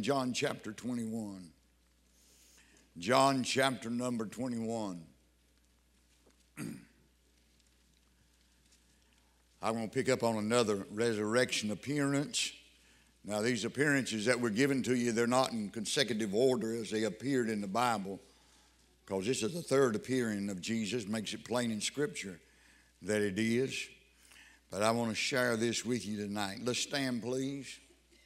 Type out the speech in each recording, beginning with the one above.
John chapter 21. John chapter number 21. I'm going to pick up on another resurrection appearance. Now, these appearances that were given to you, they're not in consecutive order as they appeared in the Bible, because this is the third appearing of Jesus. Makes it plain in Scripture that it is. But I want to share this with you tonight. Let's stand, please.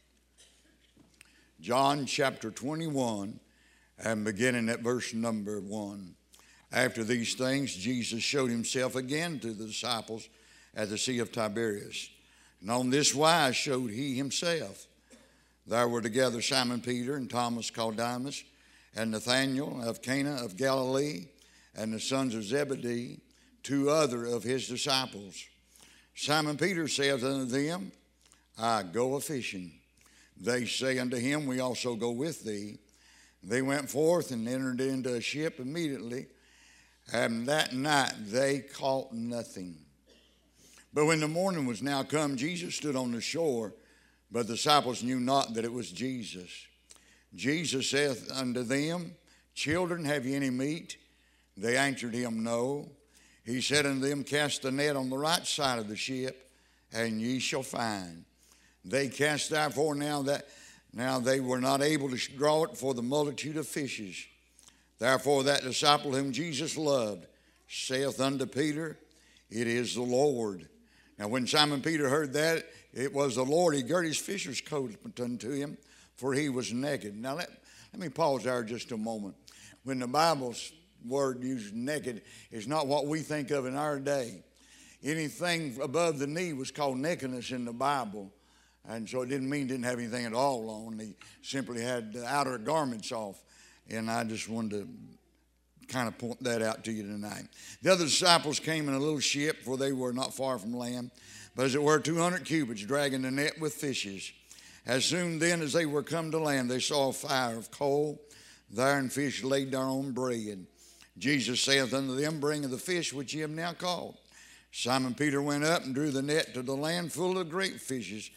John chapter 21, and beginning at verse number 1. After these things, Jesus showed himself again to the disciples at the Sea of Tiberias. And on this wise showed he himself. There were together Simon Peter and Thomas called Didymus, and Nathanael of Cana of Galilee, and the sons of Zebedee, two other of his disciples. Simon Peter saith unto them, I go a-fishing. They say unto him, we also go with thee. They went forth and entered into a ship immediately, and that night they caught nothing. But when the morning was now come, Jesus stood on the shore, but the disciples knew not that it was Jesus. Jesus saith unto them, Children, have ye any meat? They answered him, No. He said unto them, Cast the net on the right side of the ship, and ye shall find. They cast therefore now they were not able to draw it for the multitude of fishes. Therefore that disciple whom Jesus loved saith unto Peter, It is the Lord. Now when Simon Peter heard that it was the Lord, he girt his fisher's coat unto him, for he was naked. Now let me pause there just a moment. When the Bible's word used naked is not what we think of in our day. Anything above the knee was called nakedness in the Bible. And so it didn't have anything at all on. He simply had the outer garments off. And I just wanted to kind of point that out to you tonight. The other disciples came in a little ship, for they were not far from land, but as it were 200 cubits, dragging the net with fishes. As soon then as they were come to land, they saw a fire of coal there, and fish laid there on bread. Jesus saith unto them, Bring of the fish which ye have now caught. Simon Peter went up and drew the net to the land full of great fishes,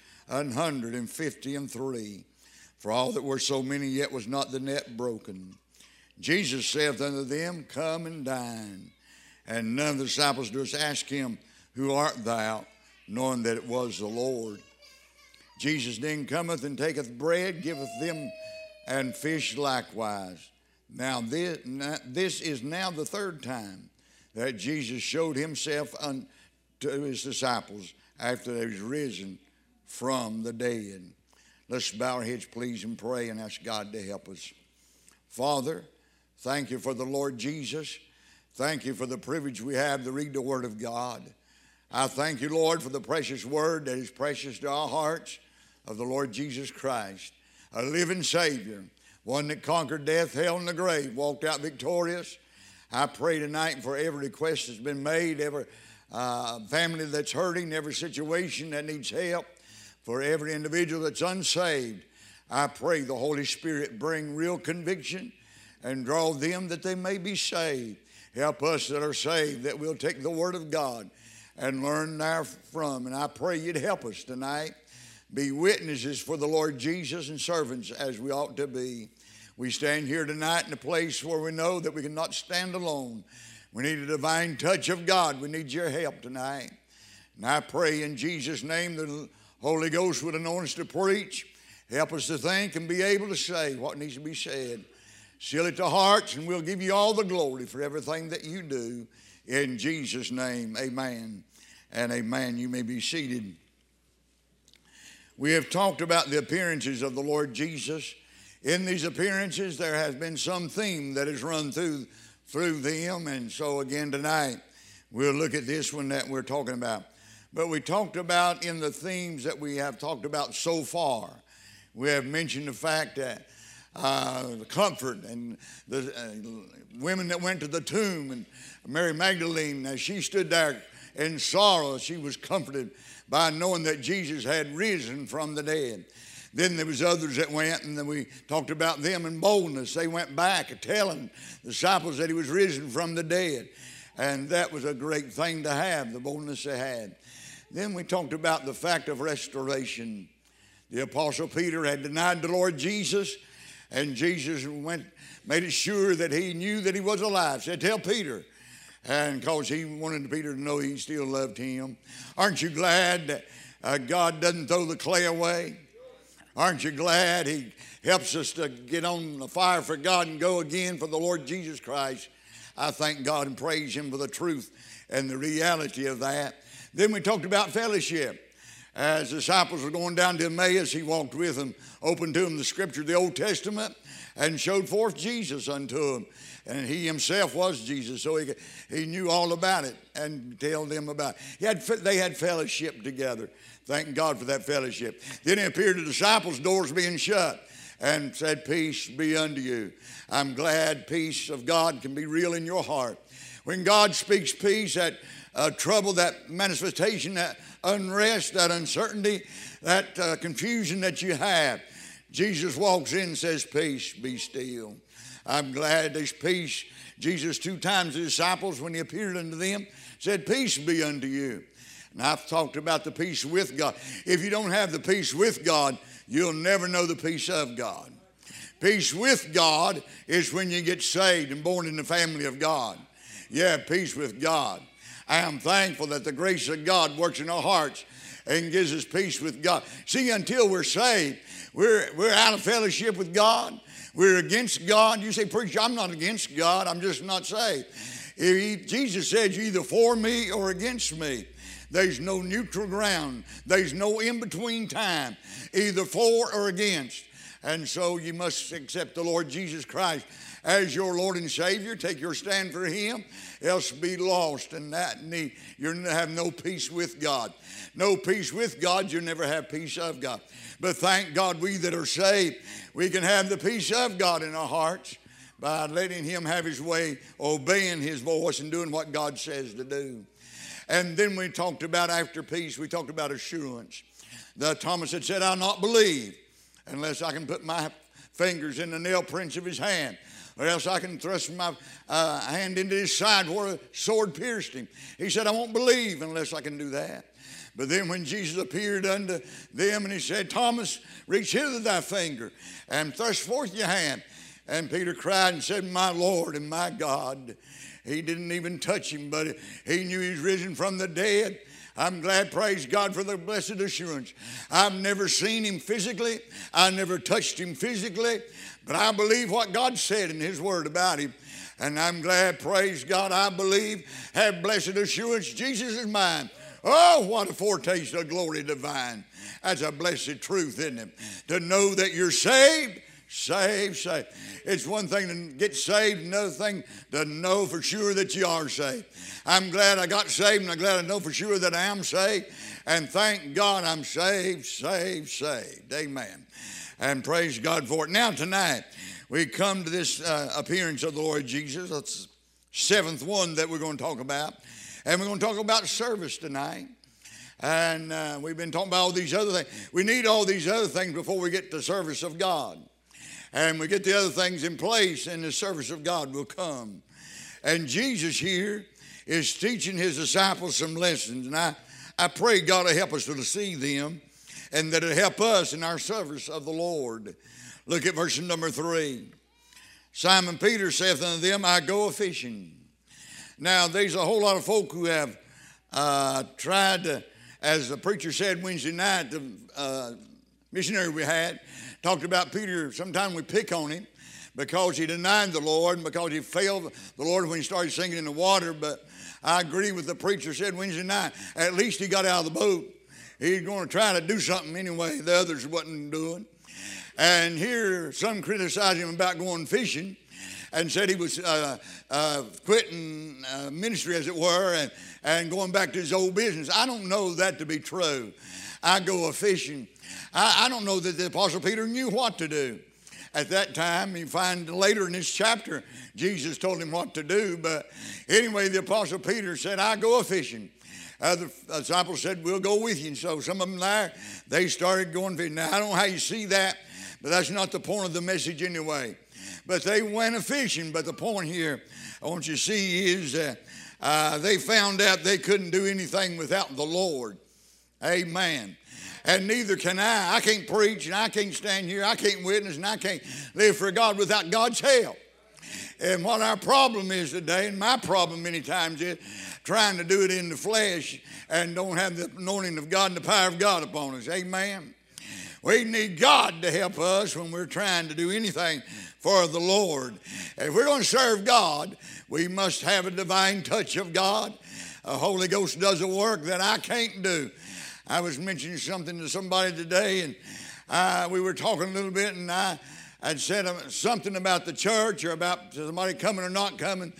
153. For all that were so many, yet was not the net broken. Jesus saith unto them, Come and dine. And none of the disciples durst ask him, Who art thou? Knowing that it was the Lord. Jesus then cometh and taketh bread, giveth them, and fish likewise. Now this is now the third time that Jesus showed himself unto his disciples after he was risen from the dead. Let's bow our heads, please, and pray and ask God to help us. Father, thank you for the Lord Jesus. Thank you for the privilege we have to read the Word of God. I thank you, Lord, for the precious Word that is precious to our hearts of the Lord Jesus Christ, a living Savior, one that conquered death, hell, and the grave, walked out victorious. I pray tonight for every request that's been made, every family that's hurting, every situation that needs help, for every individual that's unsaved. I pray the Holy Spirit bring real conviction and draw them that they may be saved. Help us that are saved that we'll take the Word of God and learn therefrom. And I pray you'd help us tonight. Be witnesses for the Lord Jesus and servants as we ought to be. We stand here tonight in a place where we know that we cannot stand alone. We need a divine touch of God. We need your help tonight. And I pray in Jesus' name the Holy Ghost would anoint us to preach. Help us to think and be able to say what needs to be said. Seal it to hearts, and we'll give you all the glory for everything that you do. In Jesus' name, amen and amen. You may be seated. We have talked about the appearances of the Lord Jesus. In these appearances, there has been some theme that has run through them. And so again tonight, we'll look at this one that we're talking about. But we talked about in the themes that we have talked about so far. We have mentioned the fact that the comfort and the women that went to the tomb, and Mary Magdalene, as she stood there in sorrow, she was comforted by knowing that Jesus had risen from the dead. Then there was others that went, and then we talked about them in boldness. They went back telling the disciples that he was risen from the dead. And that was a great thing to have, the boldness they had. Then we talked about the fact of restoration. The Apostle Peter had denied the Lord Jesus, and Jesus made it sure that he knew that he was alive. Said, tell Peter. And because he wanted Peter to know he still loved him. Aren't you glad that God doesn't throw the clay away? Aren't you glad he helps us to get on the fire for God and go again for the Lord Jesus Christ? I thank God and praise him for the truth and the reality of that. Then we talked about fellowship. As the disciples were going down to Emmaus, he walked with them, opened to them the scripture of the Old Testament, and showed forth Jesus unto them. And he himself was Jesus, so he knew all about it and told them about it. They had fellowship together. Thank God for that fellowship. Then he appeared to the disciples, doors being shut, and said, peace be unto you. I'm glad peace of God can be real in your heart. When God speaks peace, that trouble, that manifestation, that unrest, that uncertainty, that confusion that you have, Jesus walks in and says, peace, be still. I'm glad there's peace. Jesus 2 times, the disciples, when he appeared unto them, said, peace be unto you. And I've talked about the peace with God. If you don't have the peace with God, you'll never know the peace of God. Peace with God is when you get saved and born in the family of God. Yeah, peace with God. I am thankful that the grace of God works in our hearts and gives us peace with God. See, until we're saved, we're out of fellowship with God. We're against God. You say, preacher, I'm not against God. I'm just not saved. Jesus said, you're either for me or against me. There's no neutral ground. There's no in-between time, either for or against. And so you must accept the Lord Jesus Christ as your Lord and Savior. Take your stand for him, else be lost. And you'll have no peace with God. No peace with God, you'll never have peace of God. But thank God, we that are saved, we can have the peace of God in our hearts by letting him have his way, obeying his voice and doing what God says to do. And then we talked about, after peace, we talked about assurance. Thomas had said, I'll not believe unless I can put my fingers in the nail prints of his hand, or else I can thrust my hand into his side where a sword pierced him. He said, I won't believe unless I can do that. But then when Jesus appeared unto them and he said, Thomas, reach hither thy finger and thrust forth your hand. And Peter cried and said, my Lord and my God. He didn't even touch him, but he knew he's risen from the dead. I'm glad, praise God, for the blessed assurance. I've never seen him physically. I never touched him physically. But I believe what God said in his word about him. And I'm glad, praise God, I believe, have blessed assurance, Jesus is mine. Oh, what a foretaste of glory divine. That's a blessed truth, isn't it? To know that you're saved, saved. It's one thing to get saved, another thing to know for sure that you are saved. I'm glad I got saved, and I'm glad I know for sure that I am saved. And thank God I'm saved. Amen. And praise God for it. Now tonight, we come to this appearance of the Lord Jesus. That's the 7th one that we're going to talk about. And we're going to talk about service tonight. And we've been talking about all these other things. We need all these other things before we get to the service of God. And we get the other things in place, and the service of God will come. And Jesus here is teaching his disciples some lessons. And I pray God will help us to see them, and that it'll help us in our service of the Lord. Look at verse number 3. Simon Peter saith unto them, I go a fishing. Now, there's a whole lot of folk who have tried to, as the preacher said Wednesday night, the missionary we had, talked about Peter. Sometimes we pick on him because he denied the Lord and because he failed the Lord when he started sinking in the water. But I agree with the preacher said Wednesday night, at least he got out of the boat. He's going to try to do something anyway the others wasn't doing. And here some criticized him about going fishing and said he was quitting ministry, as it were, and going back to his old business. I don't know that to be true. I go a fishing. I don't know that the Apostle Peter knew what to do. At that time, you find later in this chapter, Jesus told him what to do. But anyway, the Apostle Peter said, I go a fishing. The disciples said, we'll go with you. And so some of them there, they started going fishing. Now, I don't know how you see that, but that's not the point of the message anyway. But they went a fishing. But the point here I want you to see is that they found out they couldn't do anything without the Lord. Amen. And neither can I. I can't preach, and I can't stand here. I can't witness, and I can't live for God without God's help. And what our problem is today, and my problem many times, is trying to do it in the flesh and don't have the anointing of God and the power of God upon us. Amen. We need God to help us when we're trying to do anything for the Lord. If we're going to serve God, we must have a divine touch of God. The Holy Ghost does a work that I can't do. I was mentioning something to somebody today, and we were talking a little bit, and I had said something about the church or about somebody coming or not coming,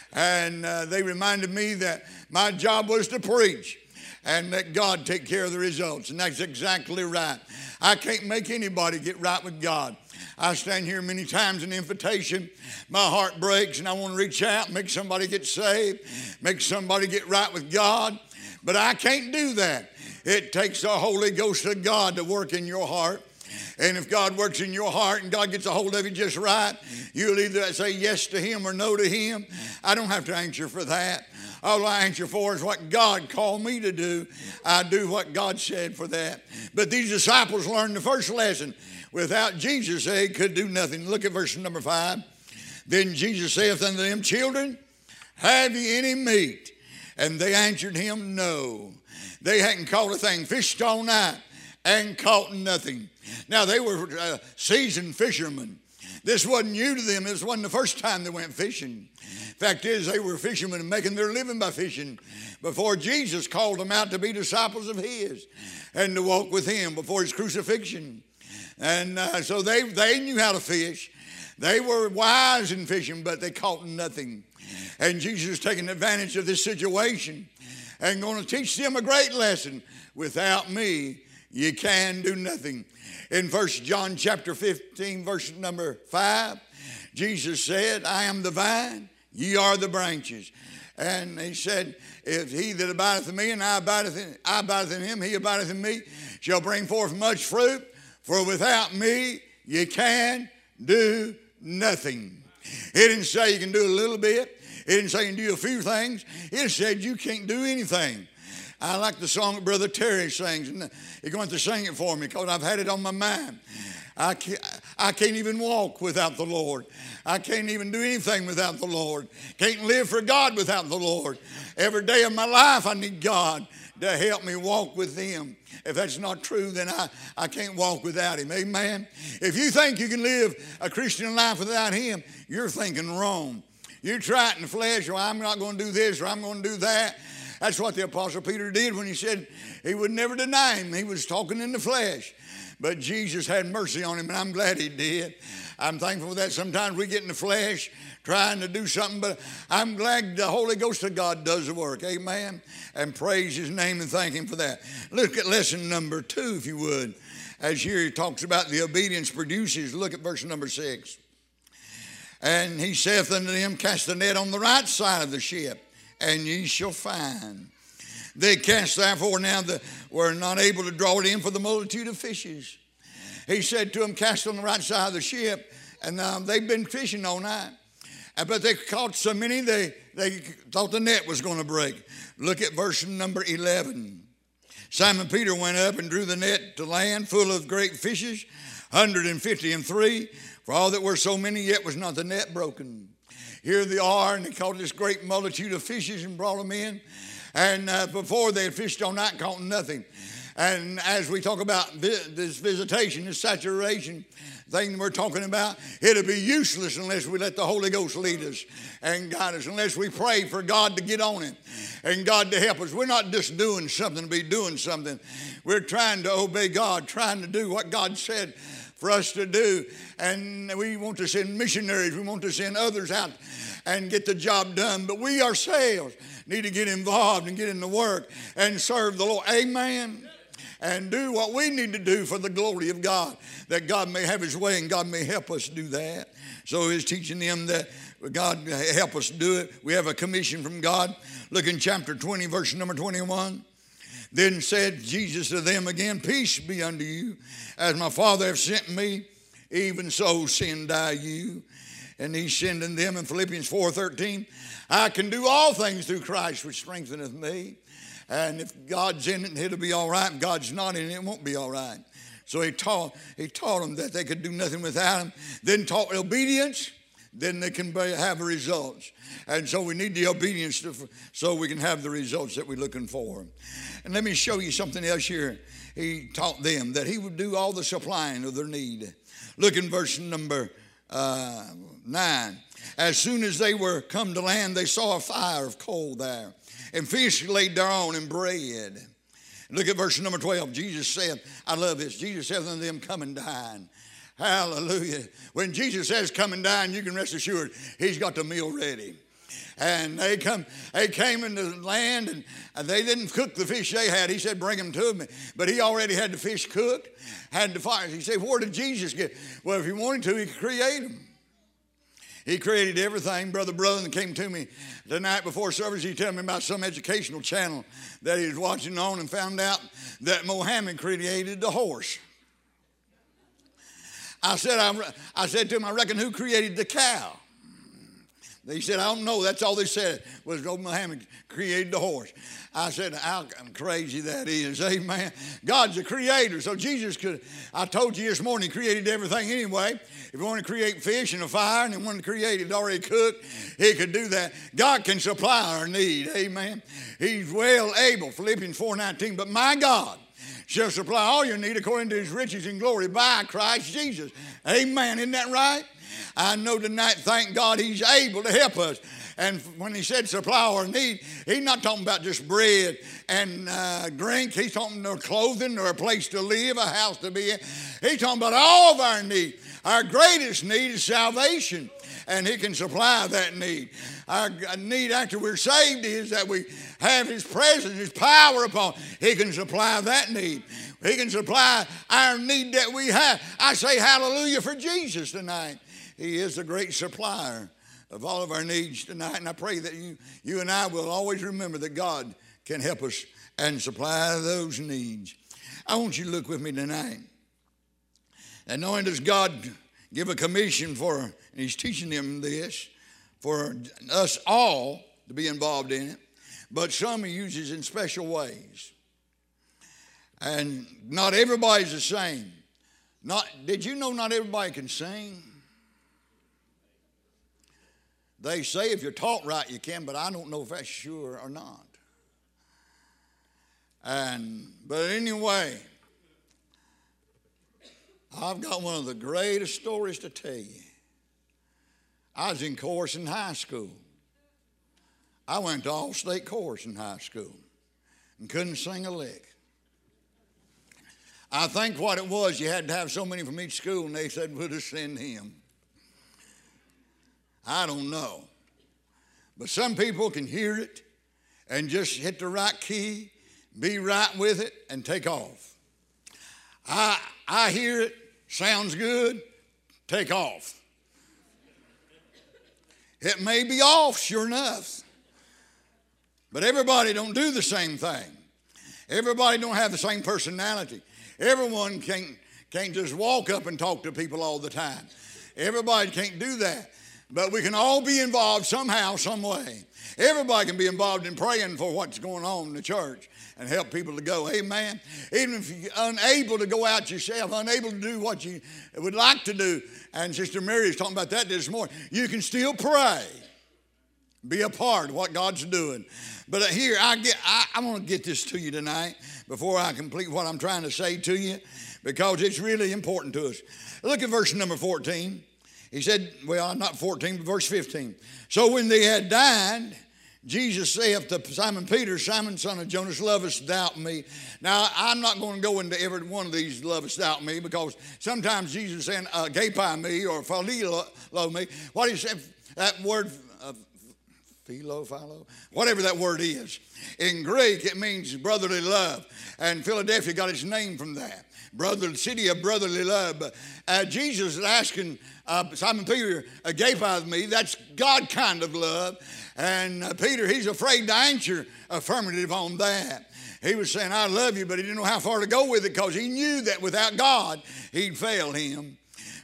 and they reminded me that my job was to preach and let God take care of the results, and that's exactly right. I can't make anybody get right with God. I stand here many times in invitation. My heart breaks, and I want to reach out, make somebody get saved, make somebody get right with God, but I can't do that. It takes the Holy Ghost of God to work in your heart. And if God works in your heart and God gets a hold of you just right, you'll either say yes to Him or no to Him. I don't have to answer for that. All I answer for is what God called me to do. I do what God said for that. But these disciples learned the first lesson. Without Jesus, they could do nothing. Look at verse number 5. Then Jesus saith unto them, Children, have ye any meat? And they answered him, No. They hadn't caught a thing, fished all night and caught nothing. Now, they were seasoned fishermen. This wasn't new to them. This wasn't the first time they went fishing. Fact is, they were fishermen and making their living by fishing before Jesus called them out to be disciples of His and to walk with Him before His crucifixion. And so they knew how to fish. They were wise in fishing, but they caught nothing. And Jesus is taking advantage of this situation and going to teach them a great lesson. Without me, you can do nothing. In 1 John chapter 15, verse number 5, Jesus said, I am the vine, ye are the branches. And He said, if he that abideth in me and I abideth in him, he abideth in me, shall bring forth much fruit. For without me, you can do nothing. He didn't say you can do a little bit. He didn't say you can do a few things. He said you can't do anything. I like the song that Brother Terry sings, and he's going to sing it for me because I've had it on my mind. I can't even walk without the Lord. I can't even do anything without the Lord. Can't live for God without the Lord. Every day of my life I need God to help me walk with Him. If that's not true, then I can't walk without Him. Amen. If you think you can live a Christian life without Him, you're thinking wrong. You try it in the flesh, or I'm not going to do this, or I'm going to do that. That's what the Apostle Peter did when he said he would never deny Him. He was talking in the flesh. But Jesus had mercy on him, and I'm glad He did. I'm thankful for that. Sometimes we get in the flesh trying to do something, but I'm glad the Holy Ghost of God does the work. Amen. And praise His name and thank Him for that. Look at lesson number 2, if you would. As here He talks about the obedience produces. Look at verse number 6. And He saith unto them, Cast the net on the right side of the ship, and ye shall find. They cast therefore now were not able to draw it in for the multitude of fishes. He said to them, Cast on the right side of the ship, and they've been fishing all night. But they caught so many, they thought the net was going to break. Look at verse number 11. Simon Peter went up and drew the net to land full of great fishes, 153. For all that were so many, yet was not the net broken. Here they are, and they caught this great multitude of fishes and brought them in. And before they had fished all night, caught nothing. And as we talk about this visitation, this saturation thing we're talking about, it'll be useless unless we let the Holy Ghost lead us and guide us, unless we pray for God to get on it and God to help us. We're not just doing something to be doing something. We're trying to obey God, trying to do what God said for us to do. And we want to send missionaries. We want to send others out and get the job done. But we ourselves need to get involved and get in the work and serve the Lord. Amen. And do what we need to do for the glory of God, that God may have His way and God may help us do that. So He's teaching them that God help us do it. We have a commission from God. Look in chapter 20, verse number 21. Then said Jesus to them again, Peace be unto you. As my Father hath sent me, even so send I you. And He's sending them in Philippians 4:13. I can do all things through Christ which strengtheneth me. And if God's in it, it'll be all right. If God's not in it, it won't be all right. So he taught them that they could do nothing without him. Then taught obedience, then they can have results. And so we need the obedience so we can have the results that we're looking for. And let me show you something else here. He taught them that he would do all the supplying of their need. Look in verse number 9. As soon as they were come to land, they saw a fire of coal there, and fish laid thereon, and bread. Look at verse number 12. Jesus said, I love this. Jesus said unto them, come and dine. Hallelujah. When Jesus says come and dine, you can rest assured he's got the meal ready. And they came into the land, and they didn't cook the fish they had. He said, bring them to me. But he already had the fish cooked, had the fire. He said, where did Jesus get? Well, if he wanted to, he could create them. He created everything. Brother came to me the night before service. He told me about some educational channel that he was watching on and found out that Muhammad created the horse. I said to him, I reckon who created the cow? He said, I don't know. That's all they said was Muhammad created the horse. I said, how crazy that is. Amen. God's a creator. So Jesus could, I told you this morning, he created everything anyway. If he wanted to create fish and a fire and he wanted to create it already cooked, he could do that. God can supply our need. Amen. He's well able. Philippians 4:19. But my God shall supply all your need according to his riches and glory by Christ Jesus. Amen. Isn't that right? I know tonight, thank God, he's able to help us. And when he said supply our need, he's not talking about just bread and drink. He's talking about clothing or a place to live, a house to be in. He's talking about all of our need. Our greatest need is salvation, and he can supply that need. Our need after we're saved is that we have his presence, his power upon. He can supply that need. He can supply our need that we have. I say hallelujah for Jesus tonight. He is the great supplier of all of our needs tonight. And I pray that you and I will always remember that God can help us and supply those needs. I want you to look with me tonight. And not only does God give a commission for, and he's teaching them this, for us all to be involved in it, but some he uses in special ways. And not everybody's the same. Did you know not everybody can sing? They say if you're taught right, you can, but I don't know if that's sure or not. But anyway, I've got one of the greatest stories to tell you. I was in chorus in high school. I went to all-state chorus in high school and couldn't sing a lick. I think what it was, you had to have so many from each school, and they said, we'll just send him. I don't know. But some people can hear it and just hit the right key, be right with it, and take off. I hear it, sounds good, take off. It may be off, sure enough. But everybody don't do the same thing. Everybody don't have the same personality. Everyone can't just walk up and talk to people all the time. Everybody can't do that. But we can all be involved somehow, some way. Everybody can be involved in praying for what's going on in the church and help people to go. Amen. Even if you're unable to go out yourself, unable to do what you would like to do, and Sister Mary was talking about that this morning, you can still pray. Be a part of what God's doing. But here, I want to get this to you tonight before I complete what I'm trying to say to you, because it's really important to us. Look at verse number 14. He said, well, not 14, but verse 15. So when they had dined, Jesus saith to Simon Peter, Simon, son of Jonas, lovest thou me? Now, I'm not going to go into every one of these lovest thou me, because sometimes Jesus is saying, agape me, or phileo me. What he said, that word, philo, whatever that word is. In Greek, it means brotherly love. And Philadelphia got its name from that. City of brotherly love. But Jesus is asking Simon Peter, agape me, that's God kind of love. And Peter, he's afraid to answer affirmative on that. He was saying, I love you, but he didn't know how far to go with it, because he knew that without God, he'd fail him.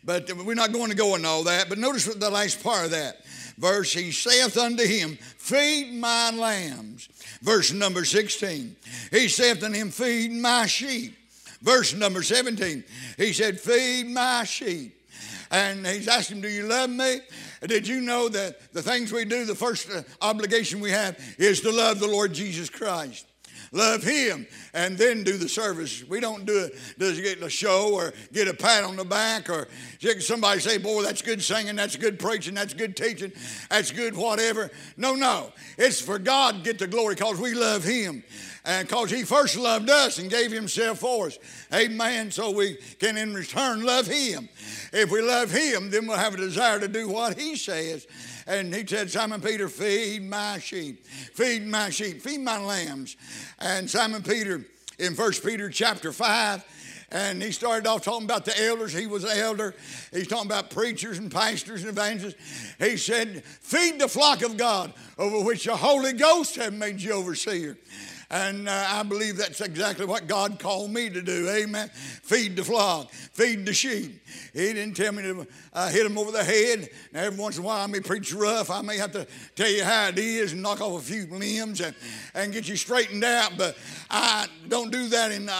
But we're not going to go into all that. But notice what the last part of that verse. He saith unto him, feed my lambs. Verse number 16. He saith unto him, feed my sheep. Verse number 17. He said, feed my sheep. And he's asking him, do you love me? Did you know that the things we do, the first obligation we have is to love the Lord Jesus Christ? Love him and then do the service. We don't do it to get a show or get a pat on the back or somebody say, boy, that's good singing, that's good preaching, that's good teaching, that's good whatever. No. It's for God to get the glory because we love him. And because he first loved us and gave himself for us. Amen. So we can in return love him. If we love him, then we'll have a desire to do what he says. And he said, Simon Peter, feed my sheep. Feed my sheep. Feed my lambs. And Simon Peter, in 1 Peter chapter 5, and he started off talking about the elders. He was an elder. He's talking about preachers and pastors and evangelists. He said, feed the flock of God over which the Holy Ghost have made you overseer. And I believe that's exactly what God called me to do. Amen. Feed the flock. Feed the sheep. He didn't tell me to hit them over the head. Now, every once in a while I may preach rough. I may have to tell you how it is and knock off a few limbs and get you straightened out. But I don't do that in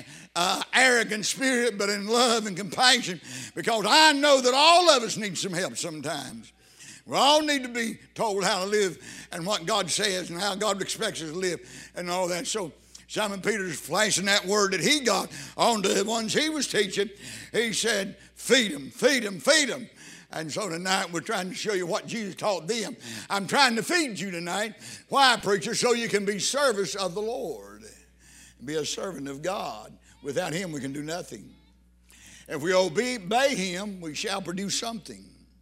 arrogant spirit, but in love and compassion, because I know that all of us need some help sometimes. We all need to be told how to live and what God says and how God expects us to live and all that. So Simon Peter's flashing that word that he got on to the ones he was teaching. He said, feed them, feed them, feed them. And so tonight we're trying to show you what Jesus taught them. I'm trying to feed you tonight. Why, preacher? So you can be service of the Lord. Be a servant of God. Without him we can do nothing. If we obey him, we shall produce something.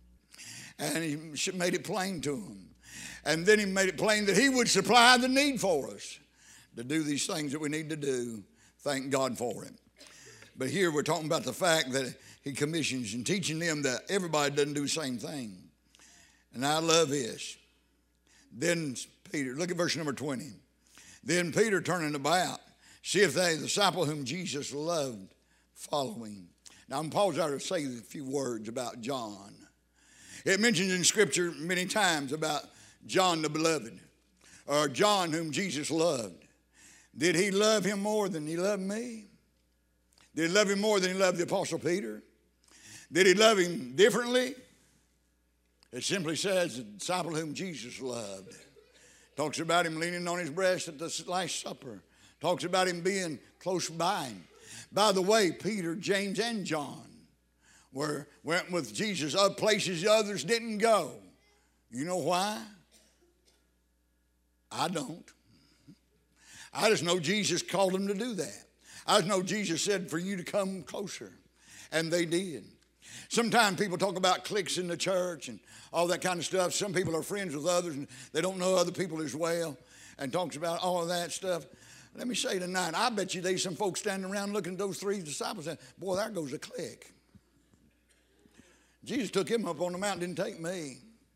And he made it plain to them. And then he made it plain that he would supply the need for us to do these things that we need to do. Thank God for it. But here we're talking about the fact that he commissions and teaching them that everybody doesn't do the same thing. And I love this. Then Peter, look at verse number 20. Then Peter, turning about, seeth they the disciple whom Jesus loved following. Now I'm paused out to say a few words about John. It mentions in Scripture many times about John the beloved, or John whom Jesus loved. Did he love him more than he loved me? Did he love him more than he loved the Apostle Peter? Did he love him differently? It simply says the disciple whom Jesus loved. Talks about him leaning on his breast at the Last Supper. Talks about him being close by him. By the way, Peter, James, and John went with Jesus other places the others didn't go. You know why? I don't. I just know Jesus called them to do that. I just know Jesus said for you to come closer. And they did. Sometimes people talk about cliques in the church and all that kind of stuff. Some people are friends with others and they don't know other people as well. And talks about all of that stuff. Let me say tonight, I bet you there's some folks standing around looking at those three disciples and boy, there goes a clique. Jesus took him up on the mountain, didn't take me.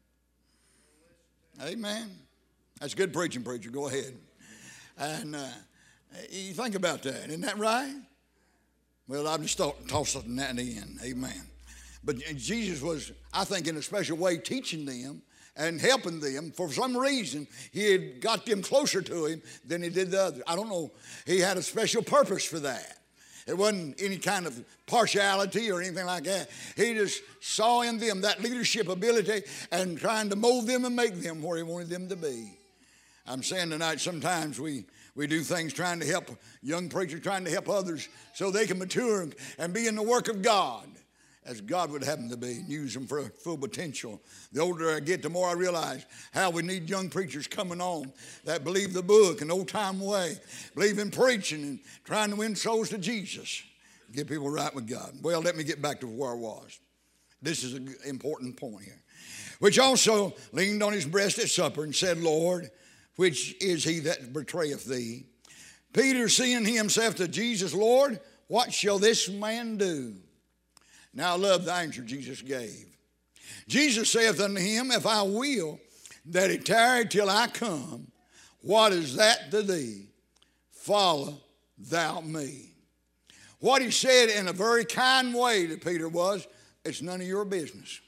Amen. That's good preaching, preacher. Go ahead. And you think about that. Isn't that right? Well, I've just tossing that in. Amen. But Jesus was, I think, in a special way teaching them and helping them. For some reason, he had got them closer to him than he did the others. I don't know. He had a special purpose for that. It wasn't any kind of partiality or anything like that. He just saw in them that leadership ability and trying to mold them and make them where he wanted them to be. I'm saying tonight sometimes we do things trying to help young preachers, trying to help others so they can mature and be in the work of God as God would have them to be and use them for full potential. The older I get, the more I realize how we need young preachers coming on that believe the book in old-time way, believe in preaching and trying to win souls to Jesus, get people right with God. Well, let me get back to where I was. This is an important point here. Which also leaned on his breast at supper and said, Lord, which is he that betrayeth thee? Peter, seeing himself to Jesus, Lord, what shall this man do? Now I love the answer Jesus gave. Jesus saith unto him, if I will that he tarry till I come, what is that to thee? Follow thou me. What he said in a very kind way to Peter was, it's none of your business.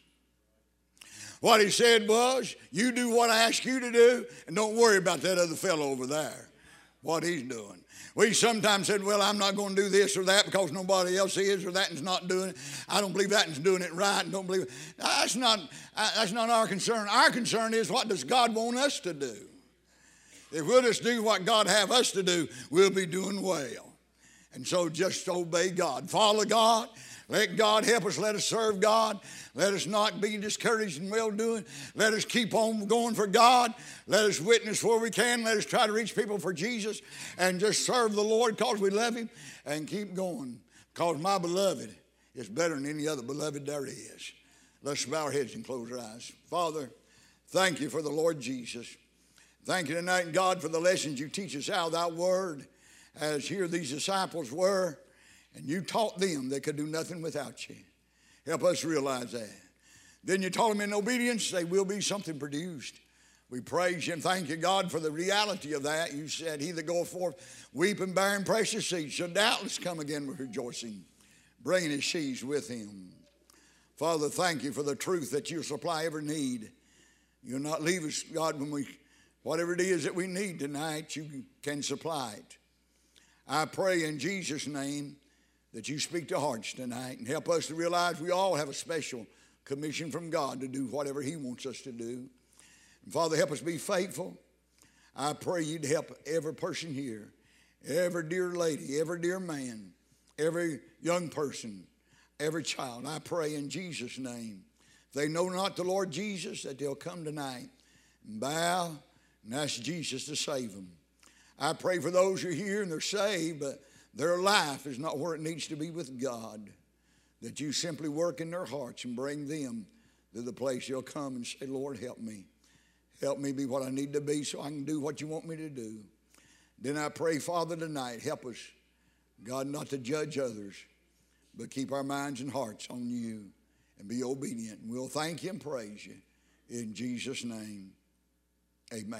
What he said was, you do what I ask you to do, and don't worry about that other fellow over there, what he's doing. We sometimes said, well, I'm not going to do this or that because nobody else is, or that one's not doing it. I don't believe that one's doing it right, and don't believe it. That's not our concern. Our concern is, what does God want us to do? If we'll just do what God have us to do, we'll be doing well. And so just obey God. Follow God. Let God help us. Let us serve God. Let us not be discouraged in well-doing. Let us keep on going for God. Let us witness where we can. Let us try to reach people for Jesus and just serve the Lord because we love him, and keep going, because my beloved is better than any other beloved there is. Let's bow our heads and close our eyes. Father, thank you for the Lord Jesus. Thank you tonight, God, for the lessons you teach us out of that word, as here these disciples were, and you taught them they could do nothing without you. Help us realize that. Then you taught them in obedience they will be something produced. We praise you and thank you, God, for the reality of that. You said, he that goeth forth weeping, bearing precious seeds shall doubtless come again with rejoicing, bringing his sheaves with him. Father, thank you for the truth that you'll supply every need. You'll not leave us, God, when whatever it is that we need tonight, you can supply it. I pray in Jesus' name that you speak to hearts tonight and help us to realize we all have a special commission from God to do whatever he wants us to do. And Father, help us be faithful. I pray you'd help every person here, every dear lady, every dear man, every young person, every child. I pray in Jesus' name, if they know not the Lord Jesus, that they'll come tonight and bow and ask Jesus to save them. I pray for those who are here and they're saved, but their life is not where it needs to be with God, that you simply work in their hearts and bring them to the place they'll come and say, Lord, help me. Help me be what I need to be so I can do what you want me to do. Then I pray, Father, tonight, help us, God, not to judge others, but keep our minds and hearts on you and be obedient. And we'll thank you and praise you in Jesus' name. Amen.